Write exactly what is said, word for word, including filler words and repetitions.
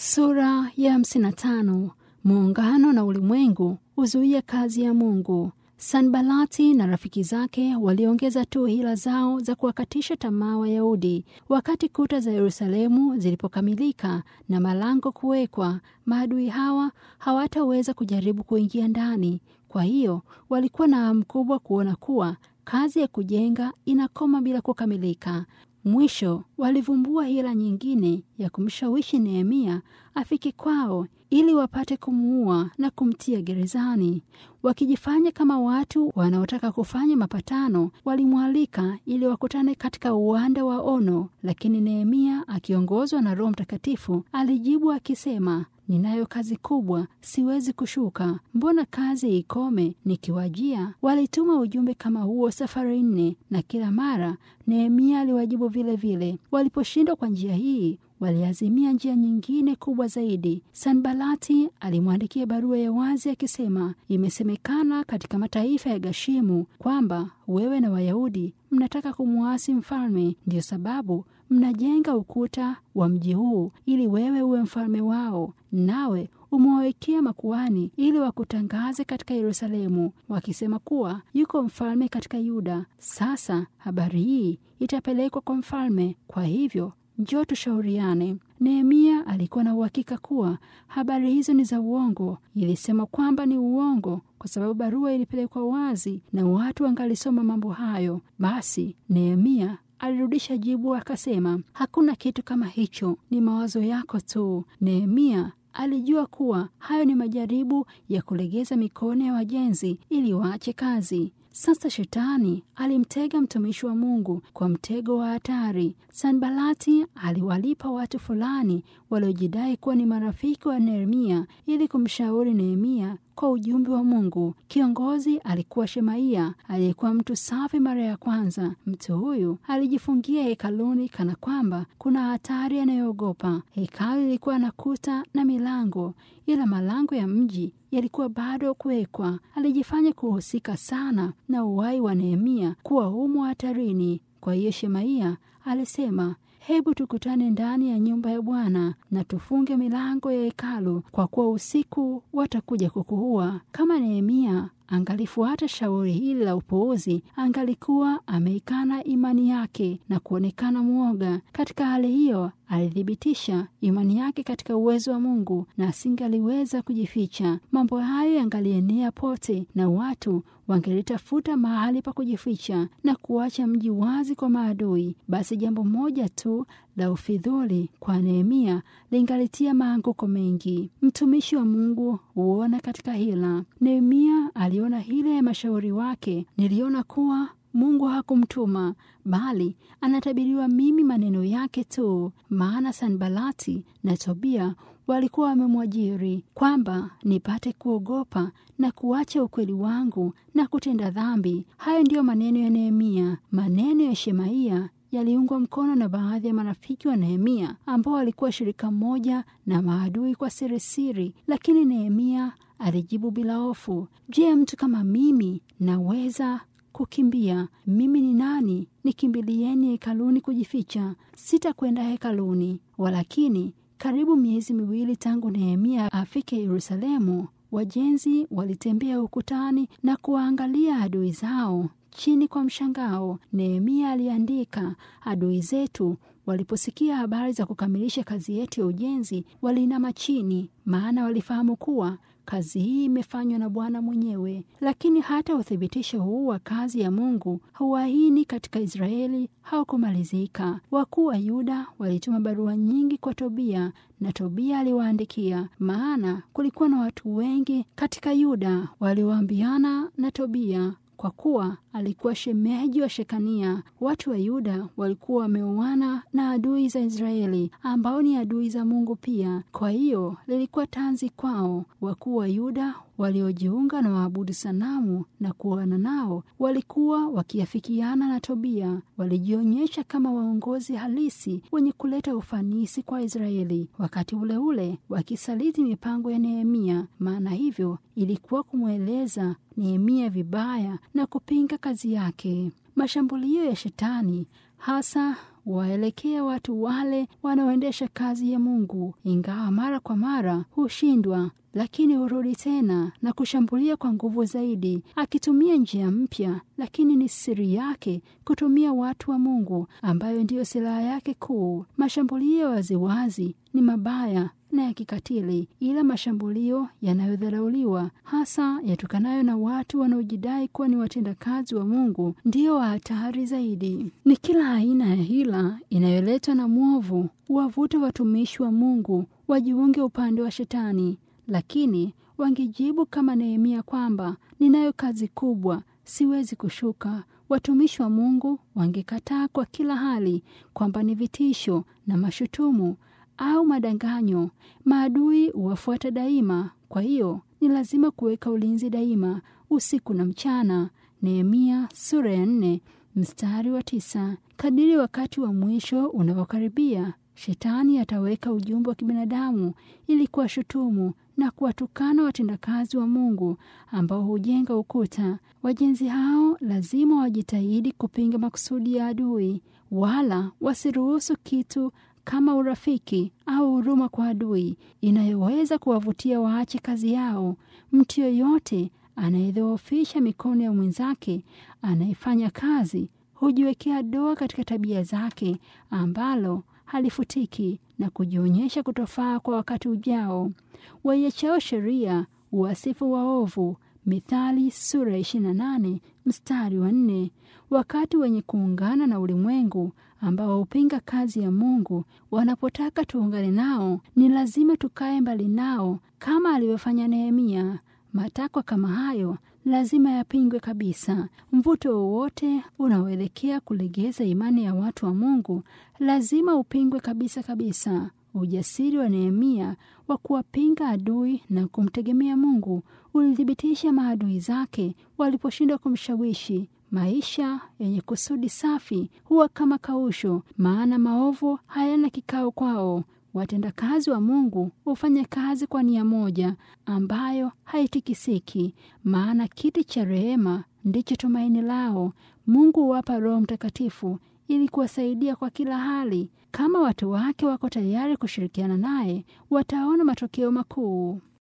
Sura ya hamsini na tano. Muungano na ulimwengu huzuia kazi ya Mungu. Sanbalati na rafiki zake waliongeza tu hila zao za kuwakatisha tamaa Wayahudi. Wakati kuta za Yerusalemu zilipokamilika na malango kuwekwa, maadui hawa hawataweza kujaribu kuingia ndani. Kwa hiyo walikuwa na hamu kubwa kuona kuwa kazi ya kujenga inakoma bila kukamilika. Mwisho walivumbua hila nyingine ya kumshawishi Nehemia afike kwao ili wapate kumuua na kumtia gerezani. Wakijifanya kama watu wanaotaka kufanya mapatano, walimwalika ili wakutane katika uwanda wa Ono, lakini Nehemia akiongozwa na Roho Mtakatifu alijibu akisema, ninayo kazi kubwa, siwezi kushuka. Mbona kazi ikome nikiwajia? Walituma ujumbe kama huo safari nne, na kila mara Nehemia aliwajibu vile vile. Waliposhindwa kwa njia hii, waliazimia njia nyingine kubwa zaidi. Sanbalati alimwandikia barua ya wazi akisema, imesemekana katika mataifa ya Gashimu kwamba wewe na Wayahudi mnataka kumuasi mfalme, ndiyo sababu mnajenga ukuta wa mji huu ili wewe uwe mfalme wao, nawe umewawekea makuhani ili wakutangaze katika Yerusalemu wakisema kuwa yuko mfalme katika Yuda. Sasa habari hii itapelekwa kwa mfalme, kwa hivyo njoo tushauriane. Nehemia alikuwa na uhakika kuwa habari hizo ni za uongo. Ilisema kwamba ni uongo kwa sababu barua ilipelekwa wazi na watu wangalisoma mambo hayo. Basi Nehemia alirudisha jibu akasema, hakuna kitu kama hicho, ni mawazo yako tu. Nehemia alijua kuwa hayo ni majaribu ya kulegeza mikono ya wajenzi ili waache kazi. Sasa shetani alimtega mtumishi wa Mungu kwa mtego wa hatari. Sanbalati aliwalipa watu fulani waliojidai kuwa ni marafiki wa Nehemia ili kumshauri Nehemia kwa ujumbe wa Mungu. Kiongozi alikuwa Shemaia, aliyekuwa mtu safi mara ya kwanza. Mtu huyu alijifungia hekaluni kana kwamba kuna hatari anayoogopa. Hekalu lilikuwa na kuta na milango, ila malango ya mji yalikuwa bado kuwekwa. Alijifanya kuhusika sana na uhai wa Nehemia kuwa humo hatarini. Kwa hiyo Shemaia alisema, hebu tukutane ndani ya nyumba ya Bwana na tufunge milango ya hekalu, kwa kuwa usiku watakuja kukuua. Kama Nehemia angalifuata shauri hili la upuuzi, angalikuwa ameikana imani yake na kuonekana mwoga. Katika hali hiyo alithibitisha imani yake katika uwezo wa Mungu na asingaliweza kujificha. Mambo hayo yangalienea pote na watu wangelitafuta mahali pa kujificha na kuacha mji wazi kwa maadui. Basi jambo moja tu la ufidhuli kwa Nehemia lingalitia maanguko mengi. Mtumishi wa Mungu huona katika hila. Nehemia aliona hila ya mashauri wake. Niliona kuwa Mungu hakumtuma bali anatabiriwa mimi maneno yake tu, maana Sanbalati na Tobia walikuwa wamemwajiri kwamba nipate kuogopa na kuacha ukweli wangu na kutenda dhambi. Hayo ndiyo maneno ya Nehemia. Maneno ya Shemaia yaliungwa mkono na baadhi ya marafiki wa Nehemia ambao walikuwa shirika moja na maadui kwa siri siri, lakini Nehemia alijibu bila hofu, je, mtu kama mimi naweza kukimbia? Mimi ni nani nikimbilieni hekaluni kujificha? Sitakwenda hekaluni. Walakini karibu miezi miwili tangu Nehemia afike Yerusalemu, wajenzi walitembea ukutani na kuwaangalia adui zao chini kwa mshangao. Nehemia aliandika, adui zetu waliposikia habari za kukamilisha kazi yetu ya ujenzi waliinama chini, maana walifahamu kuwa kazi hii imefanywa na Bwana mwenyewe. Lakini hata uthibitisho huu wa kazi ya Mungu hauahini katika Israeli haukumalizika. Wakuu wa Yuda walituma barua nyingi kwa Tobia, na Tobia aliwaandikia, maana kulikuwa na watu wengi katika Yuda walioambiana na Tobia, kwa kuwa alikuwa shemeji wa Shekania. Watu wa Yuda walikuwa wameoana na adui za Israeli ambao ni adui za Mungu pia. Kwa hiyo lilikuwa tanzi kwao. Wakuu wa Yuda waliojiunga na waabudu sanamu na kuoana nao walikuwa wakiafikiana na Tobia. Walijionyesha kama waongozi halisi wenye kuleta ufanisi kwa Israeli, wakati ule ule wakisaliti mipango ya Nehemia. Maana hivyo ilikuwa kumweleza Nehemia vibaya na kupinga kazi yake. Mashambulio ya shetani hasa waelekea watu wale wanaoendesha kazi ya Mungu, ingawa mara kwa mara hushindwa, lakini hurudi tena na kushambulia kwa nguvu zaidi, akitumia njia mpya, lakini ni siri yake kutumia watu wa Mungu, ambayo ndiyo silaha yake kuu. Mashambulio waziwazi ni mabaya na ya kikatili, ila mashambulio yanayodharauliwa, hasa yatokanayo na watu wanaojidai kuwa ni watendakazi wa Mungu, ndiyo wa hatari zaidi. Ni kila aina ya hila inayoletwa na mwovu wavuta watumishi wa Mungu wajiunge upande wa Shetani. Lakini wangejibu kama Nehemia kwamba ninayo kazi kubwa, siwezi kushuka. Watumishi wa Mungu wangekataa kwa kila hali kwamba ni vitisho na mashutumu au madanganyo. Maadui huwafuata daima, kwa hiyo ni lazima kuweka ulinzi daima, usiku na mchana. Nehemia sura ya nne mstari wa tisa. Kadiri wakati wa mwisho unavyokaribia, Shetani ataweka ujumbe wa kibinadamu ili kuwashutumu na kuwatukana watendakazi wa Mungu ambao hujenga ukuta. Wajenzi hao lazima wajitahidi kupinga makusudi ya adui, wala wasiruhusu kitu kama urafiki au huruma kwa adui inayoweza kuwavutia waache kazi yao. Mtu yoyote anayedhoofisha mikono ya mwenzake anayefanya kazi hujiwekea doa katika tabia zake ambalo halifutiki na kujionyesha kutofaa kwa wakati ujao. Waiachao sheria uwasifu waovu. Mithali sura ishirini na nane mstari wa nne. Wakati wenye kuungana na ulimwengu ambao hupinga kazi ya Mungu wanapotaka tuungane nao, ni lazima tukae mbali nao kama alivyofanya Nehemia. Matakwa kama hayo lazima yapingwe kabisa. Mvuto wowote unaoelekea kulegeza imani ya watu wa Mungu lazima upingwe kabisa kabisa. Ujasiri wa Nehemia wa kuwapinga adui na kumtegemea Mungu ulithibitisha maadui zake waliposhindwa kumshawishi. Maisha yenye kusudi safi huwa kama kausho, maana maovu hayana kikao kwao. Watendakazi wa Mungu hufanya kazi kwa nia moja ambayo haitikisiki, maana kiti cha rehema ndicho tumaini lao. Mungu huwapa Roho Mtakatifu ili kuwasaidia kwa kila hali. Kama watu wake wako tayari kushirikiana naye, wataona matokeo makuu.